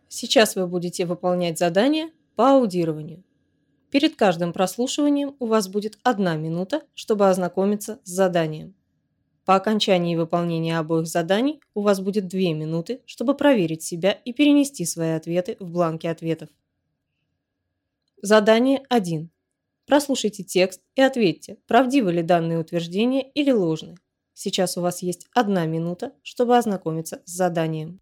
Сейчас вы будете выполнять задание по аудированию. Перед каждым прослушиванием у вас будет 1 минута, чтобы ознакомиться с заданием. По окончании выполнения обоих заданий у вас будет 2 минуты, чтобы проверить себя и перенести свои ответы в бланки ответов. Задание 1. Прослушайте текст и ответьте, правдивы ли данные утверждения или ложны. Сейчас у вас есть 1 минута, чтобы ознакомиться с заданием.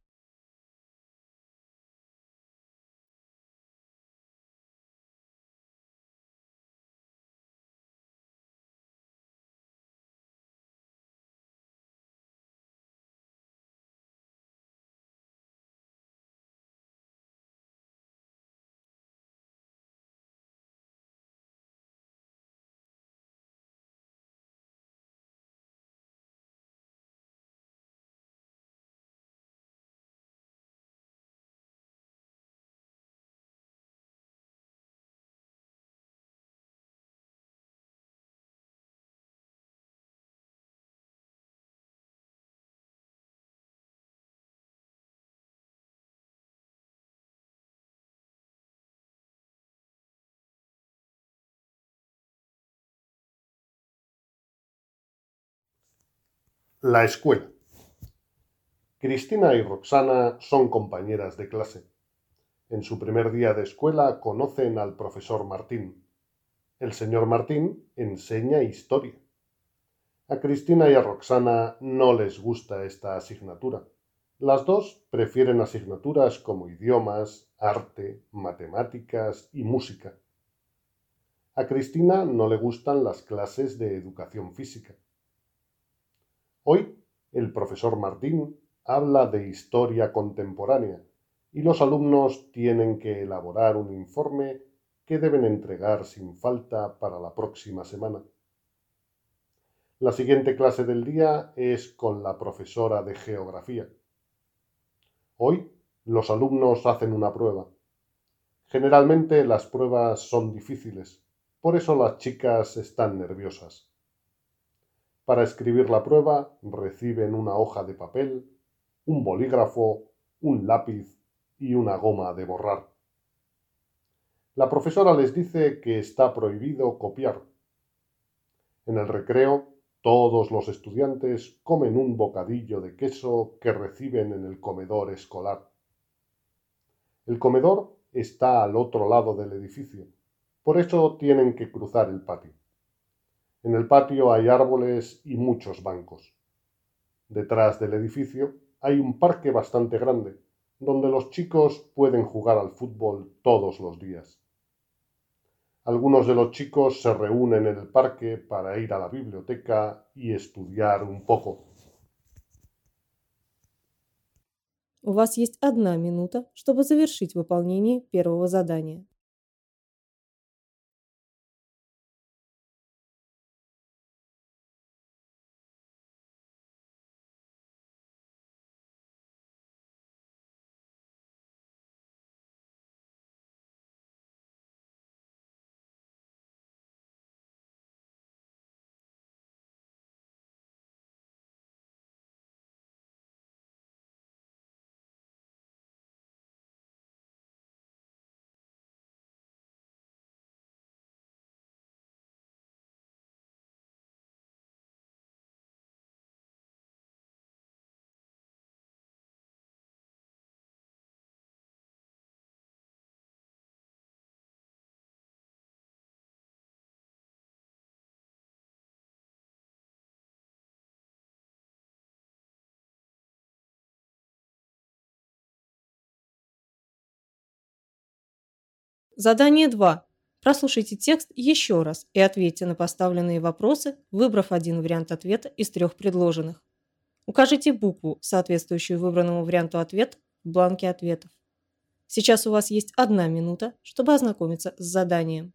La escuela. Cristina y Roxana son compañeras de clase. En su primer día de escuela conocen al profesor Martín. El señor Martín enseña historia. A Cristina y a Roxana no les gusta esta asignatura. Las dos prefieren asignaturas como idiomas, arte, matemáticas y música. A Cristina no le gustan las clases de educación física. Hoy, el profesor Martín habla de historia contemporánea y los alumnos tienen que elaborar un informe que deben entregar sin falta para la próxima semana. La siguiente clase del día es con la profesora de geografía. Hoy, los alumnos hacen una prueba. Generalmente las pruebas son difíciles, por eso las chicas están nerviosas. Para escribir la prueba reciben una hoja de papel, un bolígrafo, un lápiz y una goma de borrar. La profesora les dice que está prohibido copiar. En el recreo, todos los estudiantes comen un bocadillo de queso que reciben en el comedor escolar. El comedor está al otro lado del edificio, por eso tienen que cruzar el patio. En el patio hay árboles y muchos bancos. Detrás del edificio hay un parque bastante grande, donde los chicos pueden jugar al fútbol todos los días. Algunos de los chicos se reúnen en el parque para ir a la biblioteca y estudiar un poco. У вас есть 1 минута, чтобы завершить выполнение первого задания. Задание 2. Прослушайте текст еще раз и ответьте на поставленные вопросы, выбрав один вариант ответа из 3 предложенных. Укажите букву, соответствующую выбранному варианту ответа, в бланке ответов. Сейчас у вас есть 1 минута, чтобы ознакомиться с заданием.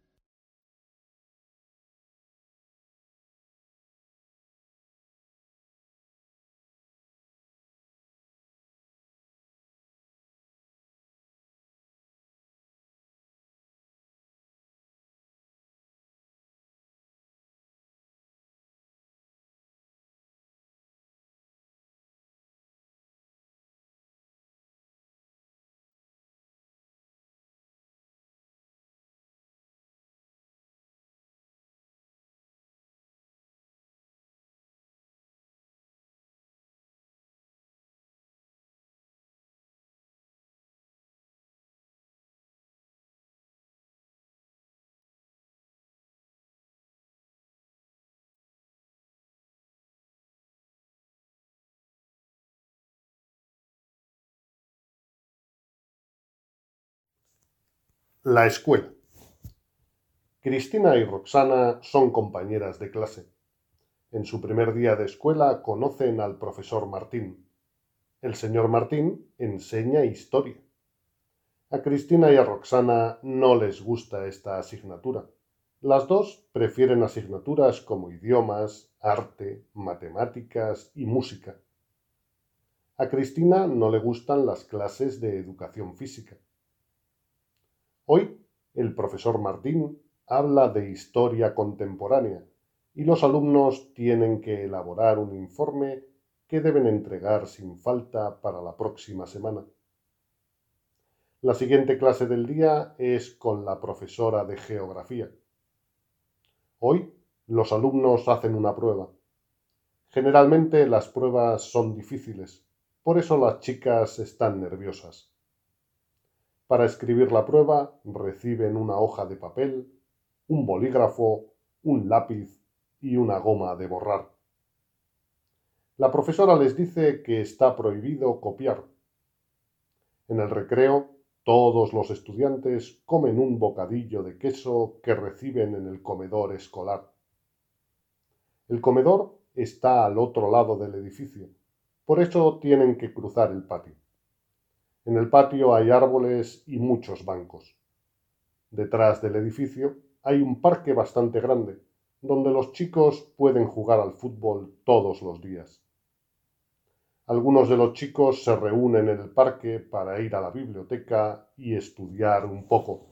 La escuela. Cristina y Roxana son compañeras de clase. En su primer día de escuela conocen al profesor Martín. El señor Martín enseña historia. A Cristina y a Roxana no les gusta esta asignatura. Las dos prefieren asignaturas como idiomas, arte, matemáticas y música. A Cristina no le gustan las clases de educación física. Hoy, el profesor Martín habla de historia contemporánea y los alumnos tienen que elaborar un informe que deben entregar sin falta para la próxima semana. La siguiente clase del día es con la profesora de geografía. Hoy, los alumnos hacen una prueba. Generalmente las pruebas son difíciles, por eso las chicas están nerviosas. Para escribir la prueba reciben una hoja de papel, un bolígrafo, un lápiz y una goma de borrar. La profesora les dice que está prohibido copiar. En el recreo, todos los estudiantes comen un bocadillo de queso que reciben en el comedor escolar. El comedor está al otro lado del edificio, por eso tienen que cruzar el patio. En el patio hay árboles y muchos bancos. Detrás del edificio hay un parque bastante grande, donde los chicos pueden jugar al fútbol todos los días. Algunos de los chicos se reúnen en el parque para ir a la biblioteca y estudiar un poco.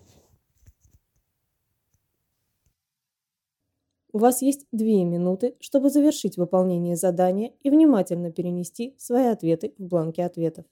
У вас есть 2 минуты, чтобы завершить выполнение задания и внимательно перенести свои ответы в бланки ответов.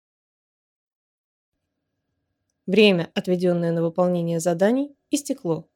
Время, отведенное на выполнение заданий, истекло.